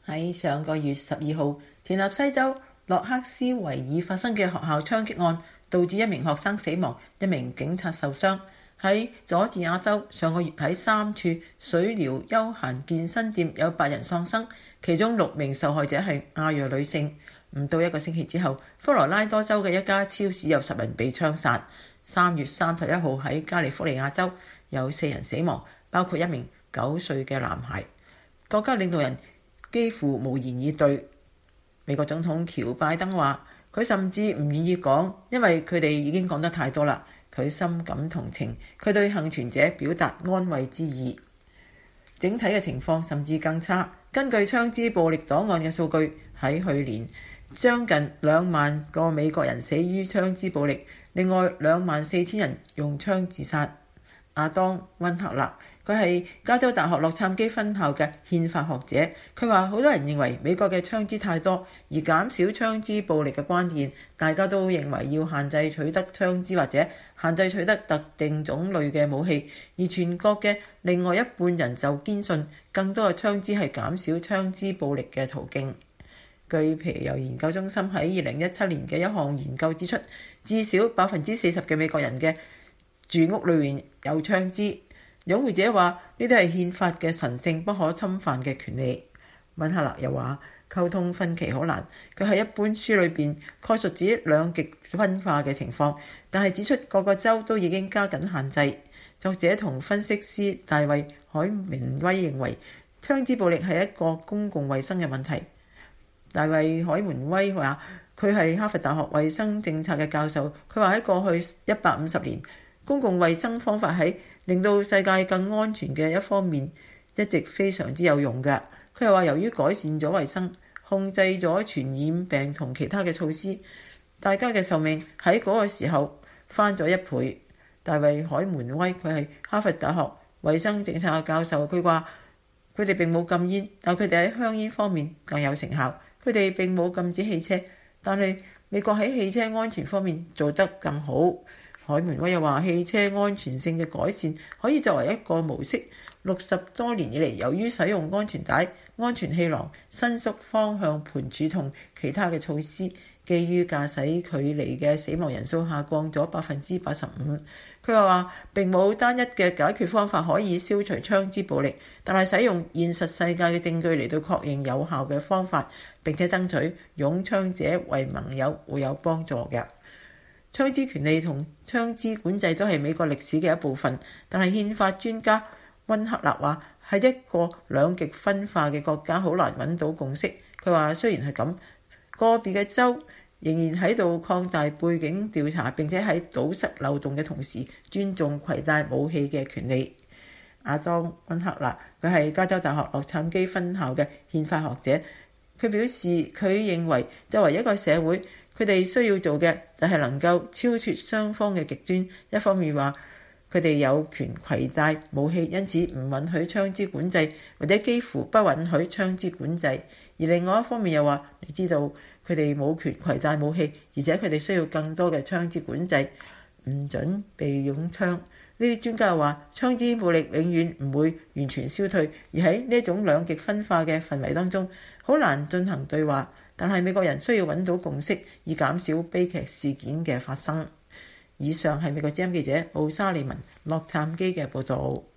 喺上個月12號，田納西州洛克斯維爾發生嘅學校槍擊案，導致一名學生死亡，一名警察受傷。喺佐治亞州，上個月喺3處水療休閒健身店有8人喪生，其中6名受害者係亞裔女性。唔到1個星期之後，科羅拉多州嘅一家超市有10人被槍殺。3月31號喺加利福尼亞州有4人死亡，包括一名9歲嘅男孩。國家領導人幾乎無言以對。美國總統喬拜登話：佢甚至唔願意講，因為佢哋已經講得太多啦。佢深感同情，佢對幸存者表達安慰之意。整體嘅情況甚至更差。根據槍支暴力檔案嘅數據，喺去年將近2萬個美國人死於槍支暴力，另外24000人用槍自殺。亞當溫克勒，佢係加州大學洛杉磯分校嘅憲法學者，佢話好多人認為美國嘅槍支太多，而減少槍支暴力嘅關鍵，大家都認為要限制取得槍支或者限制取得特定種類嘅武器，而全國嘅另外一半人就堅信更多嘅槍支係減少槍支暴力嘅途徑。據皮尤研究中心喺2017年嘅一項研究指出，至少40%嘅美國人嘅住屋裏面有槍支。擁護者話呢啲係憲法嘅神聖不可侵犯嘅權利。溫克勒又話溝通分歧好難，佢喺一本書裏邊概述指兩極分化嘅情況，但係指出各個州都已經加緊限制。作者同分析師大衛海明威認為槍支暴力係一個公共衛生嘅問題。大衛海明威話佢係哈佛大學衛生政策嘅教授，佢話喺過去150年，公共衛生方法喺令到世界更安全嘅一方面一直非常之有用嘅。佢又話由於改善咗衛生、控制咗傳染病同其他嘅措施，大家嘅壽命喺嗰個時候翻咗1倍。大衛海明威佢係哈佛大學衛生政策嘅教授，佢話佢哋並冇禁煙，但佢哋喺香煙方面更有成效。佢哋並冇禁止汽車，但係美國喺汽車安全方面做得更好。海明威又話汽車安全性嘅改善可以作為一個模式。60多年以嚟，由於使用安全帶、安全氣囊、伸縮方向盤柱同其他嘅措施，基於駕駛距離嘅死亡人數下降咗85%。佢又話並冇單一嘅解決方法可以消除槍支暴力，但係使用現實世界嘅證據嚟到確認有效嘅方法，並且爭取擁槍者為盟友會有幫助嘅。槍支權利同槍支管制都係美國歷史嘅一部分，但係憲法專家溫克勒話喺一個兩極分化嘅國家好難揾到共識。佢話雖然係咁，個別嘅州仍然喺度擴大背景調查，並且喺堵塞漏洞嘅同時尊重攜帶武器嘅權利。亞當溫克勒，佢係加州大學洛杉磯分校嘅憲法學者，佢表示佢認為作為一個社會，佢哋需要做嘅就係能夠超脫雙方嘅極端。一方面話佢哋有權攜帶武器，因此唔允許槍支管制，或者幾乎不允許槍支管制。而另外一方面又話，你知道佢哋冇權攜帶武器，而且佢哋需要更多嘅槍支管制，唔准備用槍。呢啲專家話槍支暴力永遠唔會完全消退，而喺呢種兩極分化嘅氛圍當中，好難進行對話。但係美國人需要揾到共識，以減少悲劇事件嘅發生。以上係美國之音記者奧沙利文洛杉磯嘅報導。